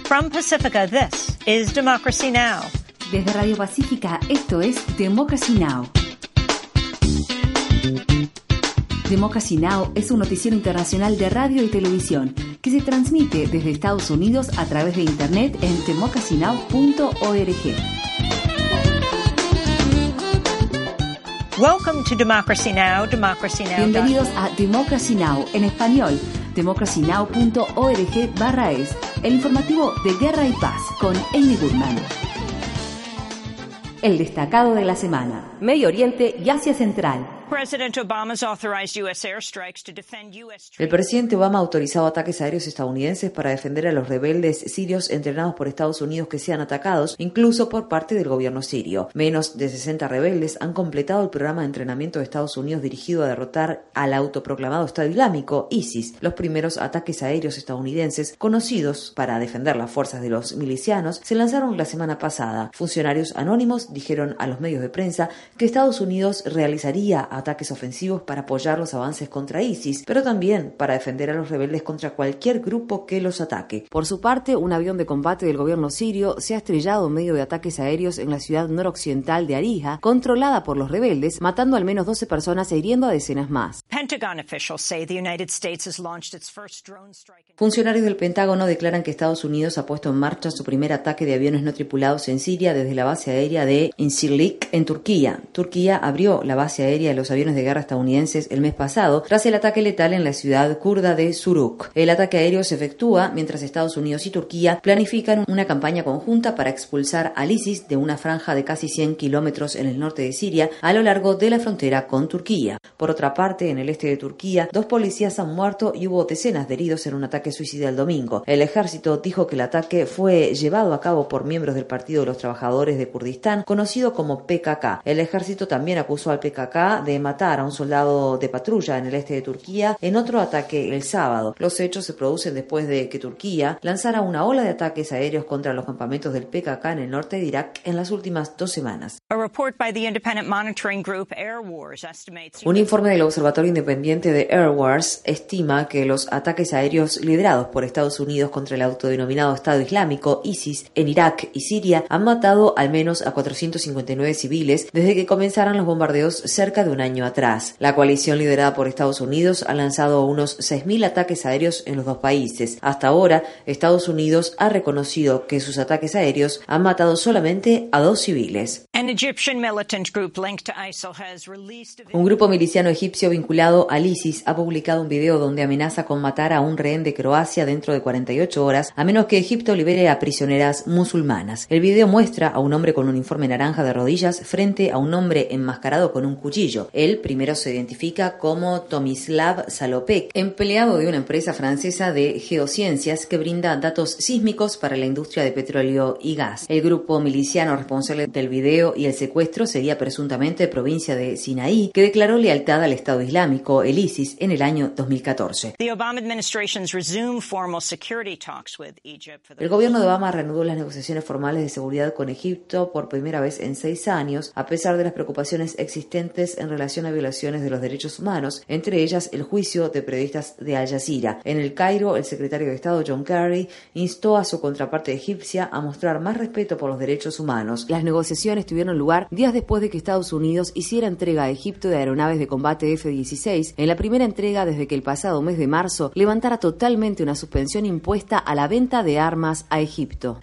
From Pacifica, this is Democracy Now! Desde Radio Pacífica, esto es Democracy Now! Democracy Now! Es un noticiero internacional de radio y televisión que se transmite desde Estados Unidos a través de Internet en democracynow.org. Welcome to Democracy Now! Democracy Now! Bienvenidos a Democracy Now! En español, democracynow.org/es, el informativo de Guerra y Paz con Amy Goodman. El destacado de la semana: Medio Oriente y Asia Central. El presidente Obama ha autorizado ataques aéreos estadounidenses para defender a los rebeldes sirios entrenados por Estados Unidos que sean atacados, incluso por parte del gobierno sirio. Menos de 60 rebeldes han completado el programa de entrenamiento de Estados Unidos dirigido a derrotar al autoproclamado Estado Islámico, ISIS. Los primeros ataques aéreos estadounidenses, conocidos para defender las fuerzas de los milicianos, se lanzaron la semana pasada. Funcionarios anónimos dijeron a los medios de prensa que Estados Unidos realizaría ataques ofensivos para apoyar los avances contra ISIS, pero también para defender a los rebeldes contra cualquier grupo que los ataque. Por su parte, un avión de combate del gobierno sirio se ha estrellado en medio de ataques aéreos en la ciudad noroccidental de Arija, controlada por los rebeldes, matando al menos 12 personas e hiriendo a decenas más. Funcionarios del Pentágono declaran que Estados Unidos ha puesto en marcha su primer ataque de aviones no tripulados en Siria desde la base aérea de Incirlik, en Turquía. Turquía abrió la base aérea de los aviones de guerra estadounidenses el mes pasado tras el ataque letal en la ciudad kurda de Suruk. El ataque aéreo se efectúa mientras Estados Unidos y Turquía planifican una campaña conjunta para expulsar al ISIS de una franja de casi 100 kilómetros en el norte de Siria a lo largo de la frontera con Turquía. Por otra parte, en el este de Turquía, 2 policías han muerto y hubo decenas de heridos en un ataque suicida el domingo. El ejército dijo que el ataque fue llevado a cabo por miembros del Partido de los Trabajadores de Kurdistán, conocido como PKK. El ejército también acusó al PKK de matar a un soldado de patrulla en el este de Turquía en otro ataque el sábado. Los hechos se producen después de que Turquía lanzara una ola de ataques aéreos contra los campamentos del PKK en el norte de Irak en las últimas 2 semanas. Un informe del Observatorio Independiente de Air Wars estima que los ataques aéreos liderados por Estados Unidos contra el autodenominado Estado Islámico, ISIS, en Irak y Siria han matado al menos a 459 civiles desde que comenzaran los bombardeos cerca de un año atrás. La coalición liderada por Estados Unidos ha lanzado unos 6.000 ataques aéreos en los dos países. Hasta ahora, Estados Unidos ha reconocido que sus ataques aéreos han matado solamente a 2 civiles. Un grupo miliciano egipcio vinculado al ISIS ha publicado un video donde amenaza con matar a un rehén de Croacia dentro de 48 horas a menos que Egipto libere a prisioneras musulmanas. El video muestra a un hombre con un uniforme naranja de rodillas frente a un hombre enmascarado con un cuchillo. Él primero se identifica como Tomislav Salopek, empleado de una empresa francesa de geociencias que brinda datos sísmicos para la industria de petróleo y gas. El grupo miliciano responsable del video y el secuestro sería presuntamente provincia de Sinaí, que declaró lealtad al Estado Islámico, el ISIS, en el año 2014. El gobierno de Obama reanudó las negociaciones formales de seguridad con Egipto por primera vez en 6 años, a pesar de las preocupaciones existentes en relación a violaciones de los derechos humanos, entre ellas el juicio de periodistas de Al Jazeera. En el Cairo, el secretario de Estado John Kerry instó a su contraparte egipcia a mostrar más respeto por los derechos humanos. Las negociaciones tuvieron lugar días después de que Estados Unidos hiciera entrega a Egipto de aeronaves de combate F-16, en la primera entrega desde que el pasado mes de marzo levantara totalmente una suspensión impuesta a la venta de armas a Egipto.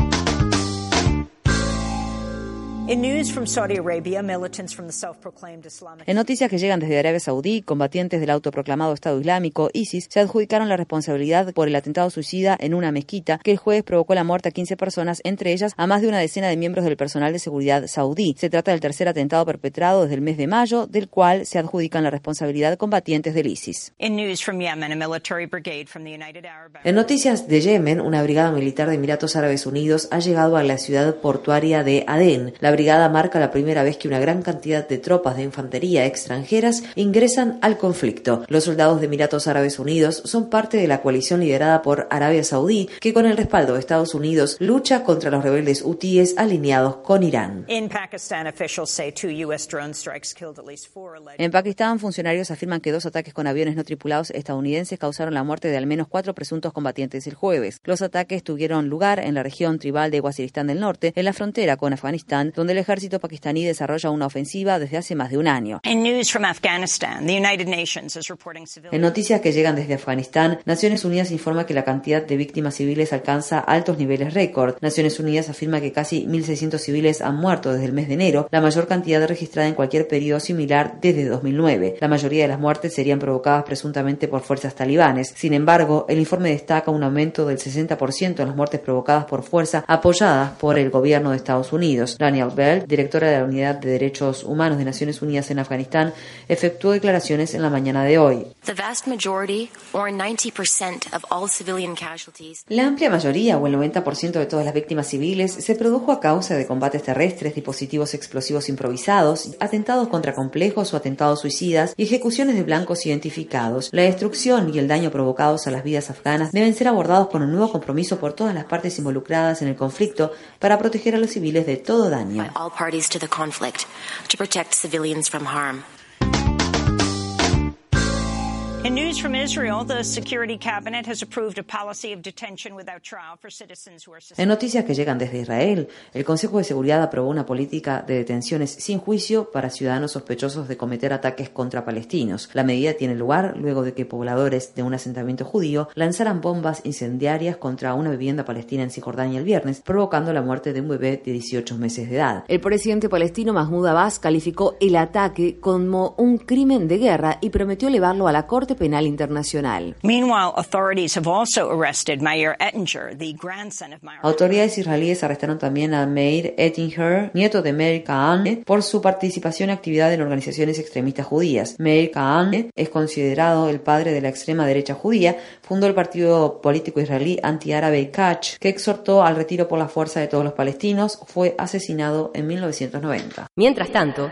In news from Saudi Arabia, militants from the self-proclaimed Islamic... En noticias que llegan desde Arabia Saudí, combatientes del autoproclamado Estado Islámico, ISIS, se adjudicaron la responsabilidad por el atentado suicida en una mezquita que el jueves provocó la muerte a 15 personas, entre ellas a más de una decena de miembros del personal de seguridad saudí. Se trata del tercer atentado perpetrado desde el mes de mayo, del cual se adjudican la responsabilidad combatientes del ISIS. In news from Yemen, a military brigade from the United Arab... En noticias de Yemen, una brigada militar de Emiratos Árabes Unidos ha llegado a la ciudad portuaria de Adén. La brigada marca la primera vez que una gran cantidad de tropas de infantería extranjeras ingresan al conflicto. Los soldados de Emiratos Árabes Unidos son parte de la coalición liderada por Arabia Saudí, que con el respaldo de Estados Unidos lucha contra los rebeldes hutíes alineados con Irán. En Pakistán, funcionarios afirman que 2 ataques con aviones no tripulados estadounidenses causaron la muerte de al menos 4 presuntos combatientes el jueves. Los ataques tuvieron lugar en la región tribal de Waziristán del Norte, en la frontera con Afganistán, donde el ejército pakistaní desarrolla una ofensiva desde hace más de un año. En noticias que llegan desde Afganistán, Naciones Unidas informa que la cantidad de víctimas civiles alcanza altos niveles récord. Naciones Unidas afirma que casi 1.600 civiles han muerto desde el mes de enero, la mayor cantidad registrada en cualquier periodo similar desde 2009. La mayoría de las muertes serían provocadas presuntamente por fuerzas talibanes. Sin embargo, el informe destaca un aumento del 60% en las muertes provocadas por fuerza apoyadas por el gobierno de Estados Unidos. Danielle Bell, directora de la Unidad de Derechos Humanos de Naciones Unidas en Afganistán, efectuó declaraciones en la mañana de hoy. La amplia mayoría, o el 90% de todas las víctimas civiles, se produjo a causa de combates terrestres, dispositivos explosivos improvisados, atentados contra complejos o atentados suicidas y ejecuciones de blancos identificados. La destrucción y el daño provocados a las vidas afganas deben ser abordados con un nuevo compromiso por todas las partes involucradas en el conflicto para proteger a los civiles de todo daño. In news from Israel, the Security Cabinet has approved a policy of detention without trial for citizens who are suspected. En noticias que llegan desde Israel, el Consejo de Seguridad aprobó una política de detenciones sin juicio para ciudadanos sospechosos de cometer ataques contra palestinos. La medida tiene lugar luego de que pobladores de un asentamiento judío lanzaran bombas incendiarias contra una vivienda palestina en Cisjordania el viernes, provocando la muerte de un bebé de 18 meses de edad. El presidente palestino Mahmoud Abbas calificó el ataque como un crimen de guerra y prometió elevarlo a la Corte Penal Internacional. Meanwhile, authorities have also arrested Meir Ettinger, the grandson of Meir. Autoridades israelíes arrestaron también a Meir Ettinger, nieto de Meir Kahane, por su participación y actividad en organizaciones extremistas judías. Meir Kahane es considerado el padre de la extrema derecha judía, fundó el partido político israelí antiárabe Kach, que exhortó al retiro por la fuerza de todos los palestinos. Fue asesinado en 1990. Mientras tanto,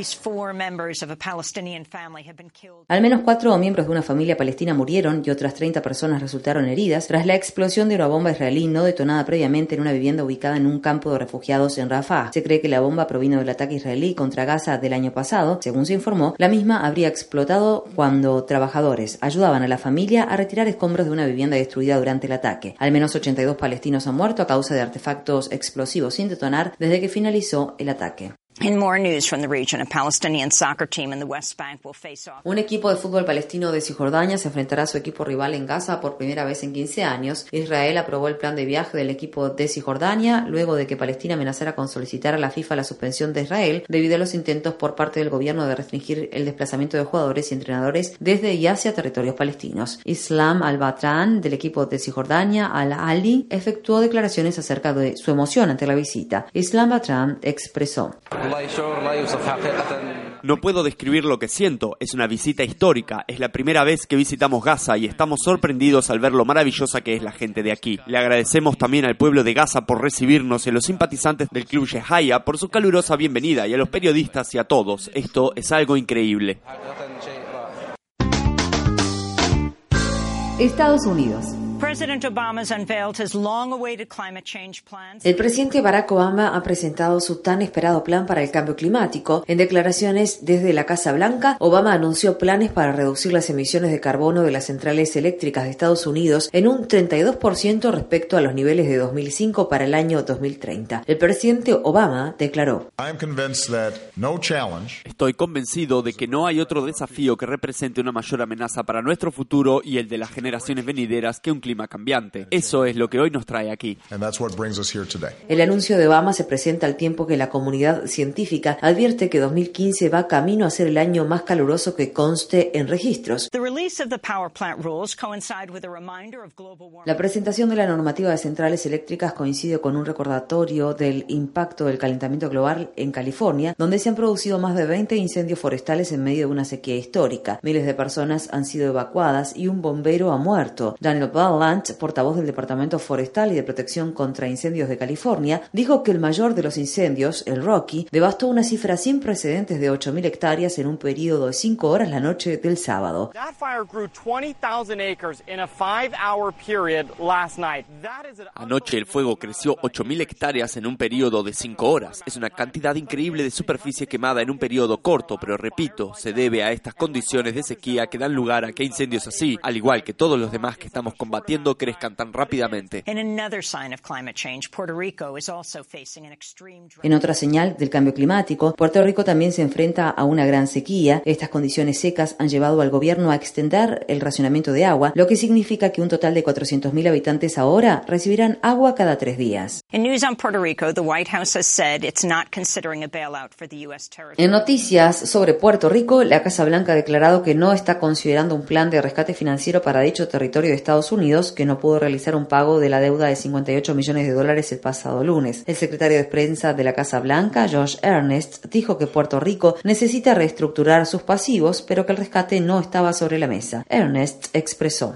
al menos 4 miembros de una familia palestina murieron y otras 30 personas resultaron heridas tras la explosión de una bomba israelí no detonada previamente en una vivienda ubicada en un campo de refugiados en Rafah. Se cree que la bomba provino del ataque israelí contra Gaza del año pasado. Según se informó, la misma habría explotado cuando trabajadores ayudaban a la familia a retirar escombros de una vivienda destruida durante el ataque. Al menos 82 palestinos han muerto a causa de artefactos explosivos sin detonar desde que finalizó el ataque. In more news from the region, a Palestinian soccer team in the West Bank will face off. Un equipo de fútbol palestino de Cisjordania se enfrentará a su equipo rival en Gaza por primera vez en 15 años. Israel aprobó el plan de viaje del equipo de Cisjordania luego de que Palestina amenazara con solicitar a la FIFA la suspensión de Israel debido a los intentos por parte del gobierno de restringir el desplazamiento de jugadores y entrenadores desde y hacia territorios palestinos. Islam al-Batran, del equipo de Cisjordania, Al-Ali, efectuó declaraciones acerca de su emoción ante la visita. Islam Batran expresó: no puedo describir lo que siento, es una visita histórica, es la primera vez que visitamos Gaza y estamos sorprendidos al ver lo maravillosa que es la gente de aquí. Le agradecemos también al pueblo de Gaza por recibirnos y a los simpatizantes del Club Yehaya por su calurosa bienvenida y a los periodistas y a todos. Esto es algo increíble. Estados Unidos. El presidente Barack Obama ha presentado su tan esperado plan para el cambio climático. En declaraciones desde la Casa Blanca, Obama anunció planes para reducir las emisiones de carbono de las centrales eléctricas de Estados Unidos en un 32% respecto a los niveles de 2005 para el año 2030. El presidente Obama declaró: estoy convencido de que no hay otro desafío que represente una mayor amenaza para nuestro futuro y el de las generaciones venideras que un clima cambiante. Eso es lo que hoy nos trae aquí. El anuncio de Obama se presenta al tiempo que la comunidad científica advierte que 2015 va camino a ser el año más caluroso que conste en registros. La presentación de la normativa de centrales eléctricas coincide con un recordatorio del impacto del calentamiento global en California, donde se han producido más de 20 incendios forestales en medio de una sequía histórica. Miles de personas han sido evacuadas y un bombero ha muerto. Daniel Bell, Ballant, portavoz del Departamento Forestal y de Protección contra Incendios de California, dijo que el mayor de los incendios, el Rocky, devastó una cifra sin precedentes de 8.000 hectáreas en un periodo de 5 horas la noche del sábado. Anoche el fuego creció 8.000 hectáreas en un periodo de 5 horas. Es una cantidad increíble de superficie quemada en un periodo corto, pero repito, se debe a estas condiciones de sequía que dan lugar a que incendios así, al igual que todos los demás que estamos combatiendo, crezcan tan rápidamente. En otra señal del cambio climático, Puerto Rico también se enfrenta a una gran sequía. Estas condiciones secas han llevado al gobierno a extender el racionamiento de agua, lo que significa que un total de 400.000 habitantes ahora recibirán agua cada 3 días. En noticias sobre Puerto Rico, la Casa Blanca ha declarado que no está considerando un plan de rescate financiero para dicho territorio de Estados Unidos, que no pudo realizar un pago de la deuda de $58 millones el pasado lunes. El secretario de prensa de la Casa Blanca, Josh Earnest, dijo que Puerto Rico necesita reestructurar sus pasivos, pero que el rescate no estaba sobre la mesa. Earnest expresó: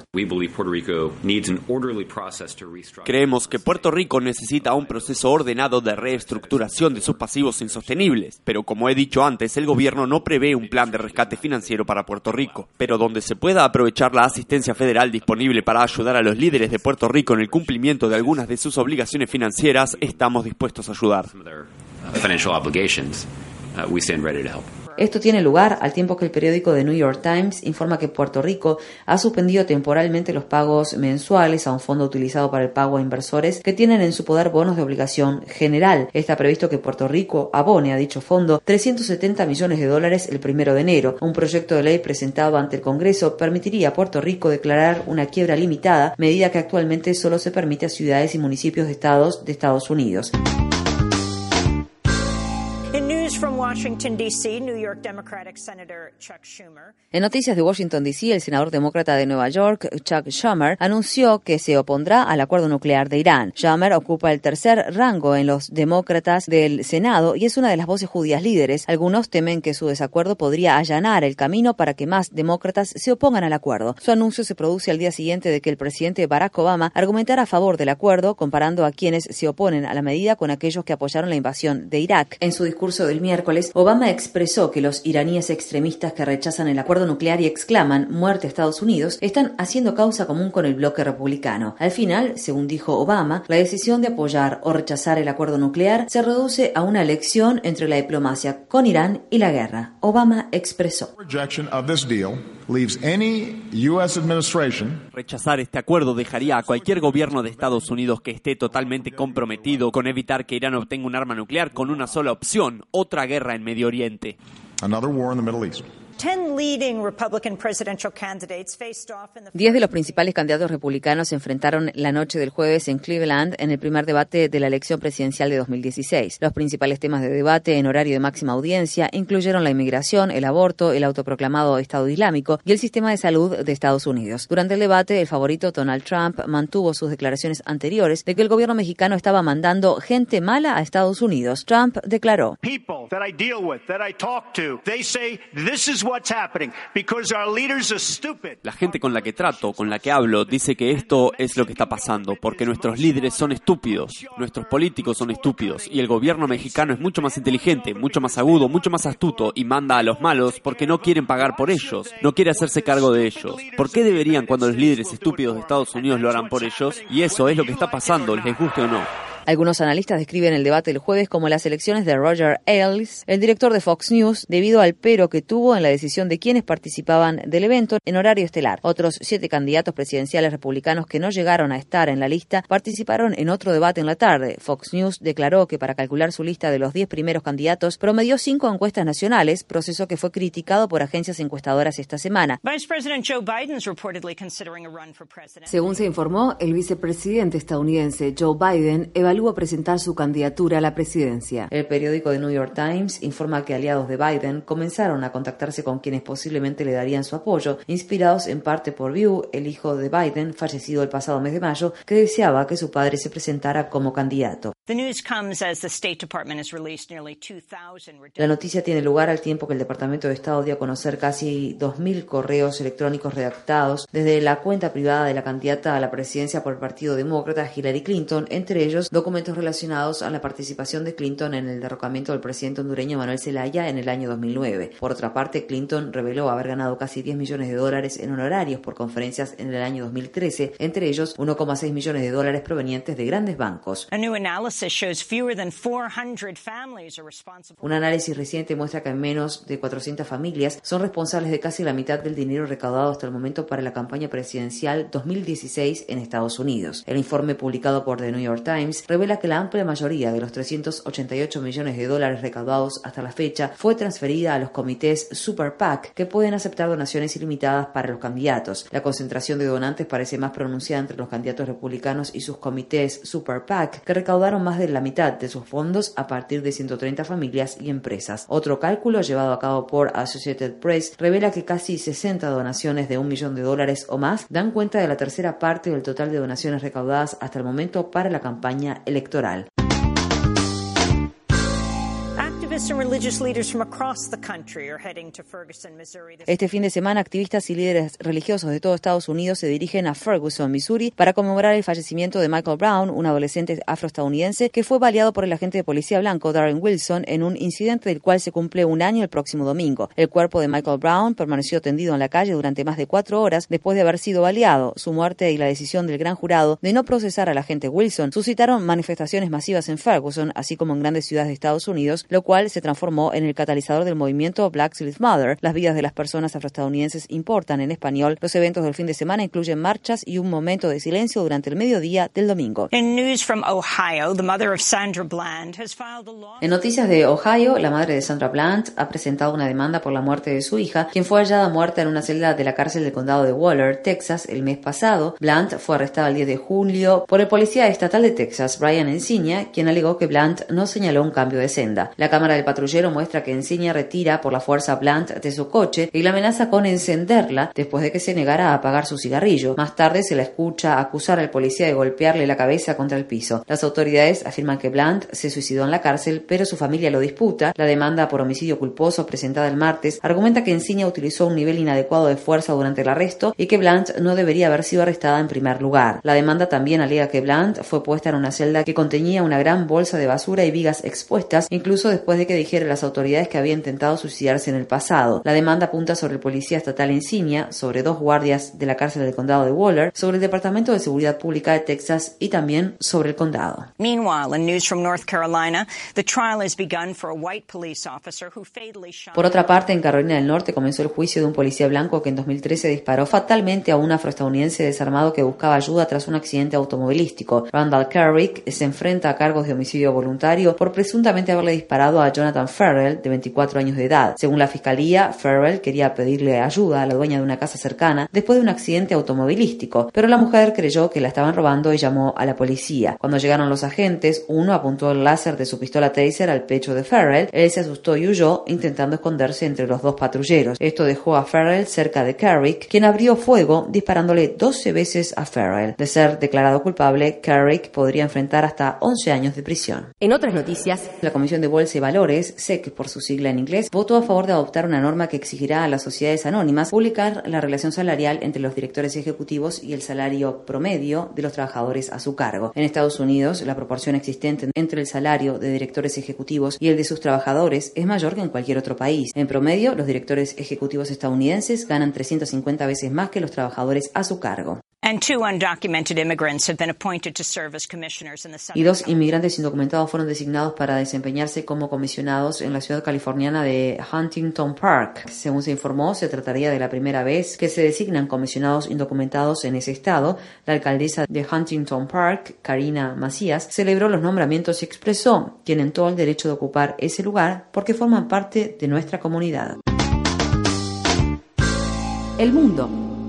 Creemos que Puerto Rico necesita un proceso ordenado de reestructuración de sus pasivos insostenibles, pero como he dicho antes, el gobierno no prevé un plan de rescate financiero para Puerto Rico, pero donde se pueda aprovechar la asistencia federal disponible para ayudar a los líderes de Puerto Rico en el cumplimiento de algunas de sus obligaciones financieras, estamos dispuestos a ayudar. Esto tiene lugar al tiempo que el periódico The New York Times informa que Puerto Rico ha suspendido temporalmente los pagos mensuales a un fondo utilizado para el pago a inversores que tienen en su poder bonos de obligación general. Está previsto que Puerto Rico abone a dicho fondo $370 millones el 1 de enero. Un proyecto de ley presentado ante el Congreso permitiría a Puerto Rico declarar una quiebra limitada, medida que actualmente solo se permite a ciudades y municipios de estados de Estados Unidos. En noticias de Washington, D.C., el senador demócrata de Nueva York, Chuck Schumer, anunció que se opondrá al acuerdo nuclear de Irán. Schumer ocupa el tercer rango en los demócratas del Senado y es una de las voces judías líderes. Algunos temen que su desacuerdo podría allanar el camino para que más demócratas se opongan al acuerdo. Su anuncio se produce al día siguiente de que el presidente Barack Obama argumentara a favor del acuerdo, comparando a quienes se oponen a la medida con aquellos que apoyaron la invasión de Irak. En su discurso del miércoles, Obama expresó que los iraníes extremistas que rechazan el acuerdo nuclear y exclaman «muerte a Estados Unidos» están haciendo causa común con el bloque republicano. Al final, según dijo Obama, la decisión de apoyar o rechazar el acuerdo nuclear se reduce a una elección entre la diplomacia con Irán y la guerra. Obama expresó: Rechazar este acuerdo dejaría a cualquier gobierno de Estados Unidos que esté totalmente comprometido con evitar que Irán obtenga un arma nuclear con una sola opción: otra guerra en Medio Oriente. Another war in the Middle East. 10 de los principales candidatos republicanos se enfrentaron la noche del jueves en Cleveland en el primer debate de la elección presidencial de 2016. Los principales temas de debate en horario de máxima audiencia incluyeron la inmigración, el aborto, el autoproclamado Estado Islámico y el sistema de salud de Estados Unidos. Durante el debate, el favorito Donald Trump mantuvo sus declaraciones anteriores de que el gobierno mexicano estaba mandando gente mala a Estados Unidos. Trump declaró: La gente con la que trato, con la que hablo, dice que esto es lo que está pasando, porque nuestros líderes son estúpidos, nuestros políticos son estúpidos, y el gobierno mexicano es mucho más inteligente, mucho más agudo, mucho más astuto, y manda a los malos porque no quieren pagar por ellos, no quiere hacerse cargo de ellos. ¿Por qué deberían cuando los líderes estúpidos de Estados Unidos lo harán por ellos? Y eso es lo que está pasando, les guste o no. Algunos analistas describen el debate del jueves como las elecciones de Roger Ailes, el director de Fox News, debido al pero que tuvo en la decisión de quiénes participaban del evento en horario estelar. Otros 7 candidatos presidenciales republicanos que no llegaron a estar en la lista participaron en otro debate en la tarde. Fox News declaró que para calcular su lista de los 10 primeros candidatos promedió 5 encuestas nacionales, proceso que fue criticado por agencias encuestadoras esta semana. Según se informó, el vicepresidente estadounidense Joe Biden evalúa presentar su candidatura a la presidencia. El periódico The New York Times informa que aliados de Biden comenzaron a contactarse con quienes posiblemente le darían su apoyo, inspirados en parte por Beau, el hijo de Biden, fallecido el pasado mes de mayo, que deseaba que su padre se presentara como candidato. La noticia tiene lugar al tiempo que el Departamento de Estado dio a conocer casi 2.000 correos electrónicos redactados desde la cuenta privada de la candidata a la presidencia por el Partido Demócrata, Hillary Clinton, entre ellos documentos relacionados a la participación de Clinton en el derrocamiento del presidente hondureño Manuel Zelaya en el año 2009. Por otra parte, Clinton reveló haber ganado casi $10 millones en honorarios por conferencias en el año 2013, entre ellos $1,6 millones provenientes de grandes bancos. Un análisis reciente muestra que menos de 400 familias son responsables de casi la mitad del dinero recaudado hasta el momento para la campaña presidencial 2016 en Estados Unidos. El informe publicado por The New York Times revela que la amplia mayoría de los $388 millones recaudados hasta la fecha fue transferida a los comités Super PAC, que pueden aceptar donaciones ilimitadas para los candidatos. La concentración de donantes parece más pronunciada entre los candidatos republicanos y sus comités Super PAC, que recaudaron más de la mitad de sus fondos a partir de 130 familias y empresas. Otro cálculo llevado a cabo por Associated Press revela que casi 60 donaciones de $1 millón o más dan cuenta de la tercera parte del total de donaciones recaudadas hasta el momento para la campaña electoral. Este fin de semana, activistas y líderes religiosos de todo Estados Unidos se dirigen a Ferguson, Missouri, para conmemorar el fallecimiento de Michael Brown, un adolescente afroestadounidense que fue baleado por el agente de policía blanco Darren Wilson en un incidente del cual se cumple un año el próximo domingo. El cuerpo de Michael Brown permaneció tendido en la calle durante más de 4 horas después de haber sido baleado. Su muerte y la decisión del gran jurado de no procesar al agente Wilson suscitaron manifestaciones masivas en Ferguson, así como en grandes ciudades de Estados Unidos, lo cual se transformó en el catalizador del movimiento Black Lives Matter. Las vidas de las personas afroestadounidenses importan en español. Los eventos del fin de semana incluyen marchas y un momento de silencio durante el mediodía del domingo. En noticias de Ohio, la madre de Sandra Bland ha presentado una demanda por la muerte de su hija, quien fue hallada muerta en una celda de la cárcel del condado de Waller, Texas, el mes pasado. Bland fue arrestada el 10 de julio por el policía estatal de Texas, Brian Encinia, quien alegó que Bland no señaló un cambio de senda. La cámara del patrullero muestra que Encinia retira por la fuerza a Bland de su coche y la amenaza con encenderla después de que se negara a apagar su cigarrillo. Más tarde se la escucha acusar al policía de golpearle la cabeza contra el piso. Las autoridades afirman que Bland se suicidó en la cárcel, pero su familia lo disputa. La demanda por homicidio culposo presentada el martes argumenta que Encinia utilizó un nivel inadecuado de fuerza durante el arresto y que Bland no debería haber sido arrestada en primer lugar. La demanda también alega que Bland fue puesta en una celda que contenía una gran bolsa de basura y vigas expuestas, incluso después de que dijera a las autoridades que había intentado suicidarse en el pasado. La demanda apunta sobre el policía estatal Encinia, sobre 2 guardias de la cárcel del condado de Waller, sobre el Departamento de Seguridad Pública de Texas y también sobre el condado. Por otra parte, en Carolina del Norte comenzó el juicio de un policía blanco que en 2013 disparó fatalmente a un afroestadounidense desarmado que buscaba ayuda tras un accidente automovilístico. Randall Carrick se enfrenta a cargos de homicidio voluntario por presuntamente haberle disparado a Jonathan Ferrell, de 24 años de edad. Según la fiscalía, Ferrell quería pedirle ayuda a la dueña de una casa cercana después de un accidente automovilístico, pero la mujer creyó que la estaban robando y llamó a la policía. Cuando llegaron los agentes, uno apuntó el láser de su pistola Taser al pecho de Ferrell. Él se asustó y huyó, intentando esconderse entre los 2 patrulleros. Esto dejó a Ferrell cerca de Carrick, quien abrió fuego disparándole 12 veces a Ferrell. De ser declarado culpable, Carrick podría enfrentar hasta 11 años de prisión. En otras noticias, la Comisión de Bolsa y Valores, SEC por su sigla en inglés, votó a favor de adoptar una norma que exigirá a las sociedades anónimas publicar la relación salarial entre los directores ejecutivos y el salario promedio de los trabajadores a su cargo. En Estados Unidos, la proporción existente entre el salario de directores ejecutivos y el de sus trabajadores es mayor que en cualquier otro país. En promedio, los directores ejecutivos estadounidenses ganan 350 veces más que los trabajadores a su cargo. Y 2 inmigrantes indocumentados fueron designados para desempeñarse como comisionados en la ciudad californiana de Huntington Park. Según se informó, se trataría de la primera vez que se designan comisionados indocumentados en ese estado. La alcaldesa de Huntington Park, Karina Macías, celebró los nombramientos y expresó: tienen todo el derecho de ocupar ese lugar porque forman parte de nuestra comunidad. El mundo.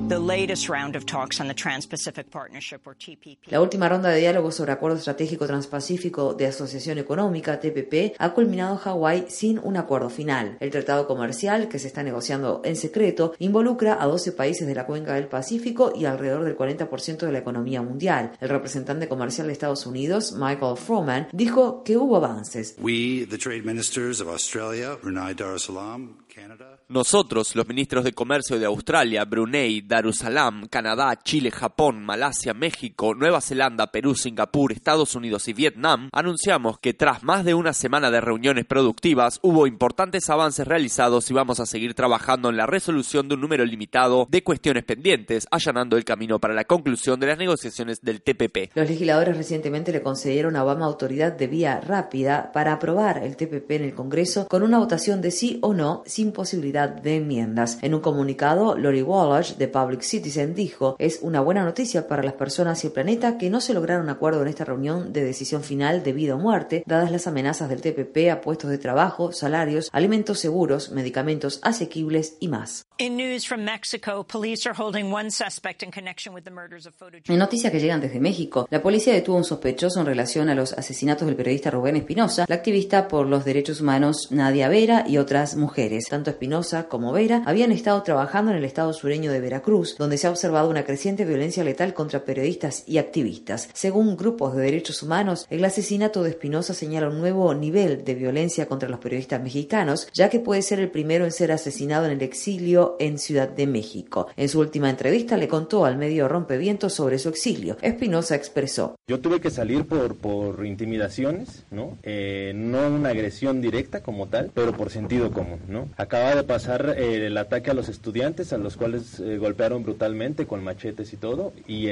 the latest round of talks on the Trans-Pacific Partnership, or TPP. La última ronda de diálogo sobre Acuerdo Estratégico Transpacífico de Asociación Económica, TPP, ha culminado en Hawái sin un acuerdo final. El tratado comercial, que se está negociando en secreto, involucra a 12 países de la cuenca del Pacífico y alrededor del 40% de la economía mundial. El representante comercial de Estados Unidos, Michael Froman, dijo que hubo avances. We, the trade ministers of Australia, Brunei Darussalam, Canada. Nosotros, los ministros de Comercio de Australia, Brunei, Darussalam, Canadá, Chile, Japón, Malasia, México, Nueva Zelanda, Perú, Singapur, Estados Unidos y Vietnam, anunciamos que tras más de una semana de reuniones productivas, hubo importantes avances realizados y vamos a seguir trabajando en la resolución de un número limitado de cuestiones pendientes, allanando el camino para la conclusión de las negociaciones del TPP. Los legisladores recientemente le concedieron a Obama autoridad de vía rápida para aprobar el TPP en el Congreso con una votación de sí o no, sin posibilidad de enmiendas. En un comunicado, Lori Wallach, de Public Citizen, dijo: es una buena noticia para las personas y el planeta que no se lograron un acuerdo en esta reunión de decisión final de vida o muerte, dadas las amenazas del TPP a puestos de trabajo, salarios, alimentos seguros, medicamentos asequibles y más. In news from Mexico, police are holding one suspect in connection with the murders of photojournalists. En noticias que llegan desde México, la policía detuvo a un sospechoso en relación a los asesinatos del periodista Rubén Espinosa, la activista por los derechos humanos Nadia Vera y otras mujeres. Tanto Espinosa como Vera habían estado trabajando en el estado sureño de Veracruz, donde se ha observado una creciente violencia letal contra periodistas y activistas. Según grupos de derechos humanos, el asesinato de Espinosa señala un nuevo nivel de violencia contra los periodistas mexicanos, ya que puede ser el primero en ser asesinado en el exilio en Ciudad de México. En su última entrevista le contó al medio Rompevientos sobre su exilio. Espinosa expresó: yo tuve que salir por intimidaciones, ¿no? No una agresión directa como tal, pero por sentido común, ¿no? Acaba de pasar el ataque a los estudiantes, a los cuales golpearon brutalmente con machetes y todo, y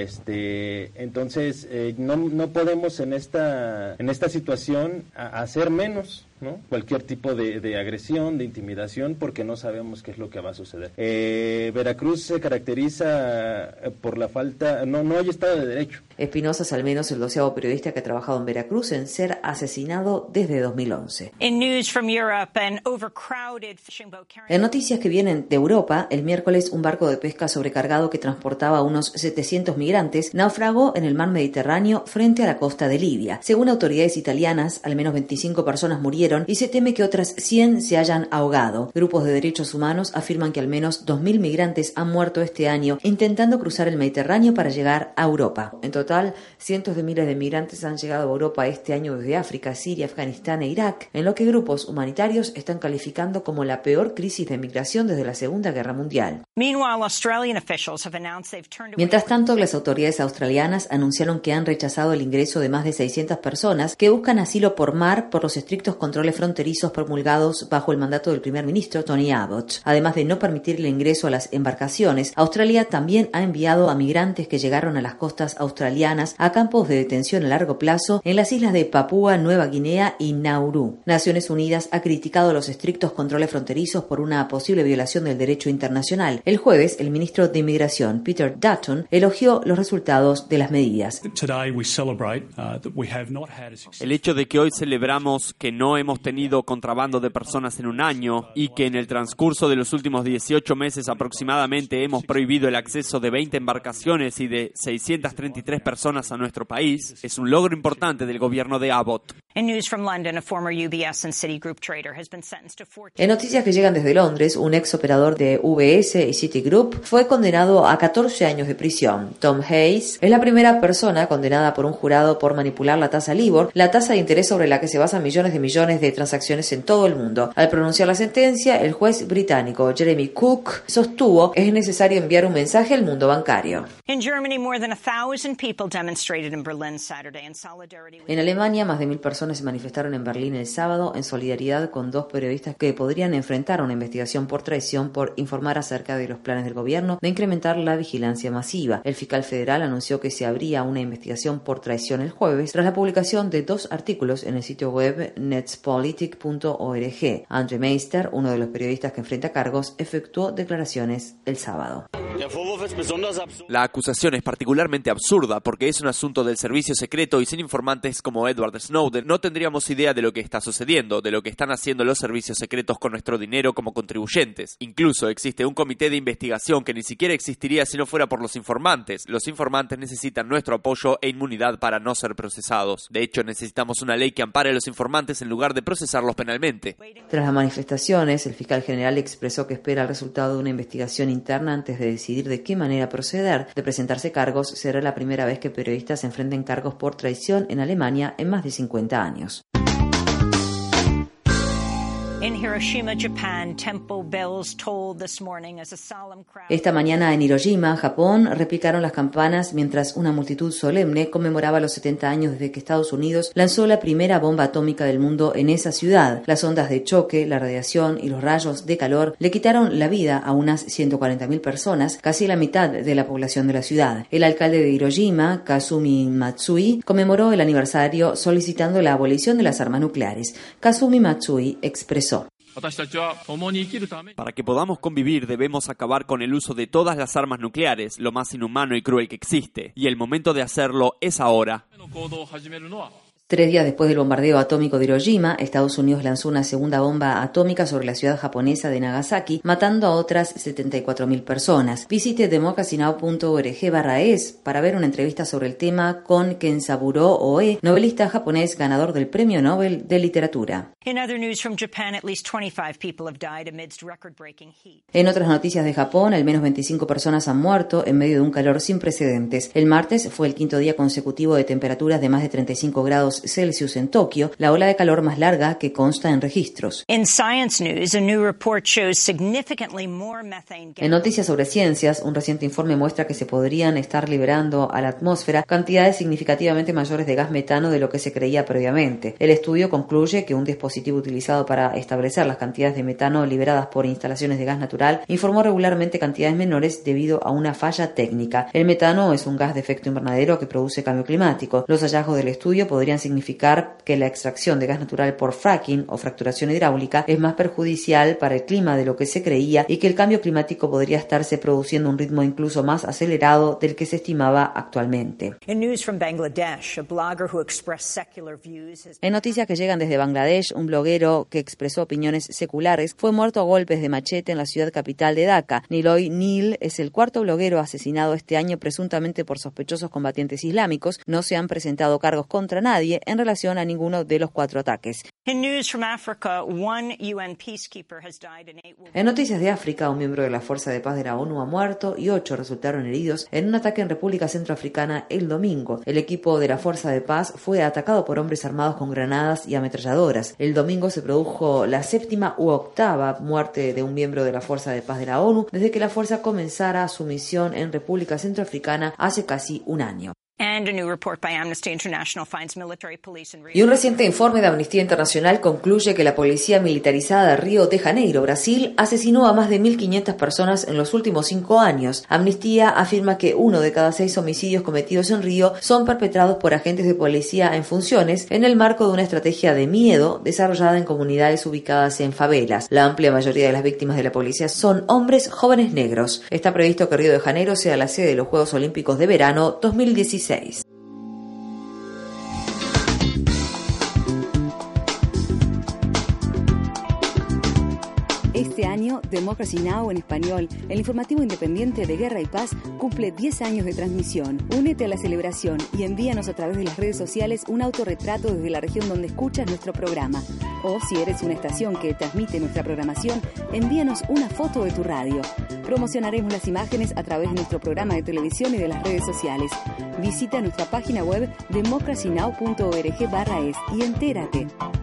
entonces no podemos en esta situación hacer menos, ¿no? Cualquier tipo de agresión, de intimidación, porque no sabemos qué es lo que va a suceder. Veracruz se caracteriza por la falta, no hay Estado de Derecho. Espinosa es al menos el 12º periodista que ha trabajado en Veracruz en ser asesinado desde 2011. En noticias que vienen de Europa, el miércoles un barco de pesca sobrecargado que transportaba a unos 700 migrantes naufragó en el mar Mediterráneo frente a la costa de Libia. Según autoridades italianas, al menos 25 personas murieron y se teme que otras 100 se hayan ahogado. Grupos de derechos humanos afirman que al menos 2.000 migrantes han muerto este año intentando cruzar el Mediterráneo para llegar a Europa. En total, cientos de miles de migrantes han llegado a Europa este año desde África, Siria, Afganistán e Irak, en lo que grupos humanitarios están calificando como la peor crisis de migración desde la Segunda Guerra Mundial. Mientras tanto, las autoridades australianas anunciaron que han rechazado el ingreso de más de 600 personas que buscan asilo por mar por los estrictos controles fronterizos promulgados bajo el mandato del primer ministro Tony Abbott. Además de no permitir el ingreso a las embarcaciones, Australia también ha enviado a migrantes que llegaron a las costas australianas a campos de detención a largo plazo en las islas de Papúa Nueva Guinea y Nauru. Naciones Unidas ha criticado los estrictos controles fronterizos por una posible violación del derecho internacional. El jueves, el ministro de Inmigración, Peter Dutton, elogió los resultados de las medidas. El hecho de que hoy celebramos que no hemos tenido contrabando de personas en un año y que en el transcurso de los últimos 18 meses aproximadamente hemos prohibido el acceso de 20 embarcaciones y de 633 personas a nuestro país es un logro importante del gobierno de Abbott. En noticias que llegan desde Londres, un ex operador de UBS y Citigroup fue condenado a 14 años de prisión. Tom Hayes es la primera persona condenada por un jurado por manipular la tasa LIBOR, la tasa de interés sobre la que se basan millones de transacciones en todo el mundo. Al pronunciar la sentencia, el juez británico Jeremy Cook sostuvo que es necesario enviar un mensaje al mundo bancario. En Alemania, más de 1.000 personas se manifestaron en Berlín el sábado en solidaridad con dos periodistas que podrían enfrentar una investigación por traición por informar acerca de los planes del gobierno de incrementar la vigilancia masiva. El fiscal federal anunció que se abría una investigación por traición el jueves tras la publicación de 2 artículos en el sitio web netzpolitik.org. Andre Meister, uno de los periodistas que enfrenta cargos, efectuó declaraciones el sábado. La acusación es particularmente absurda porque es un asunto del servicio secreto y sin informantes como Edward Snowden no no tendríamos idea de lo que está sucediendo, de lo que están haciendo los servicios secretos con nuestro dinero como contribuyentes. Incluso existe un comité de investigación que ni siquiera existiría si no fuera por los informantes. Los informantes necesitan nuestro apoyo e inmunidad para no ser procesados. De hecho, necesitamos una ley que ampare a los informantes en lugar de procesarlos penalmente. Tras las manifestaciones, el fiscal general expresó que espera el resultado de una investigación interna antes de decidir de qué manera proceder. De presentarse cargos, será la primera vez que periodistas se enfrenten cargos por traición en Alemania en más de 50 años. Esta mañana en Hiroshima, Japón, repicaron las campanas mientras una multitud solemne conmemoraba los 70 años desde que Estados Unidos lanzó la primera bomba atómica del mundo en esa ciudad. Las ondas de choque, la radiación y los rayos de calor le quitaron la vida a unas 140.000 personas, casi la mitad de la población de la ciudad. El alcalde de Hiroshima, Kazumi Matsui, conmemoró el aniversario solicitando la abolición de las armas nucleares. Kazumi Matsui expresó: para que podamos convivir debemos acabar con el uso de todas las armas nucleares, lo más inhumano y cruel que existe, y el momento de hacerlo es ahora. 3 días después del bombardeo atómico de Hiroshima, Estados Unidos lanzó una segunda bomba atómica sobre la ciudad japonesa de Nagasaki, matando a otras 74.000 personas. Visite democracynow.org/es para ver una entrevista sobre el tema con Kensaburo Oe, novelista japonés ganador del Premio Nobel de Literatura. En otras noticias de Japón, al menos 25 personas han muerto en medio de un calor sin precedentes. El martes fue el 5º día consecutivo de temperaturas de más de 35 grados Celsius en Tokio, la ola de calor más larga que consta en registros. En noticias sobre ciencias, un reciente informe muestra que se podrían estar liberando a la atmósfera cantidades significativamente mayores de gas metano de lo que se creía previamente. El estudio concluye que un dispositivo utilizado para establecer las cantidades de metano liberadas por instalaciones de gas natural informó regularmente cantidades menores debido a una falla técnica. El metano es un gas de efecto invernadero que produce cambio climático. Los hallazgos del estudio podrían significar que la extracción de gas natural por fracking o fracturación hidráulica es más perjudicial para el clima de lo que se creía y que el cambio climático podría estarse produciendo a un ritmo incluso más acelerado del que se estimaba actualmente. En noticias que llegan desde Bangladesh, un bloguero que expresó opiniones seculares fue muerto a golpes de machete en la ciudad capital de Dhaka. Niloy Neel es el 4º bloguero asesinado este año presuntamente por sospechosos combatientes islámicos. No se han presentado cargos contra nadie en relación a ninguno de los 4 ataques. En noticias de África, un miembro de la Fuerza de Paz de la ONU ha muerto y 8 resultaron heridos en un ataque en República Centroafricana el domingo. El equipo de la Fuerza de Paz fue atacado por hombres armados con granadas y ametralladoras. El domingo se produjo la 7ª u 8ª muerte de un miembro de la Fuerza de Paz de la ONU desde que la fuerza comenzara su misión en República Centroafricana hace casi un año. Y un reciente informe de Amnistía Internacional concluye que la policía militarizada de Río de Janeiro, Brasil, asesinó a más de 1.500 personas en los últimos 5 años. Amnistía afirma que 1 de cada 6 homicidios cometidos en Río son perpetrados por agentes de policía en funciones en el marco de una estrategia de miedo desarrollada en comunidades ubicadas en favelas. La amplia mayoría de las víctimas de la policía son hombres jóvenes negros. Está previsto que Río de Janeiro sea la sede de los Juegos Olímpicos de Verano 2016. Este año, Democracy Now! En español, el informativo independiente de Guerra y Paz, cumple 10 años de transmisión. Únete a la celebración y envíanos a través de las redes sociales un autorretrato desde la región donde escuchas nuestro programa. O si eres una estación que transmite nuestra programación, envíanos una foto de tu radio. Promocionaremos las imágenes a través de nuestro programa de televisión y de las redes sociales. Visita nuestra página web democracynow.org/es y entérate.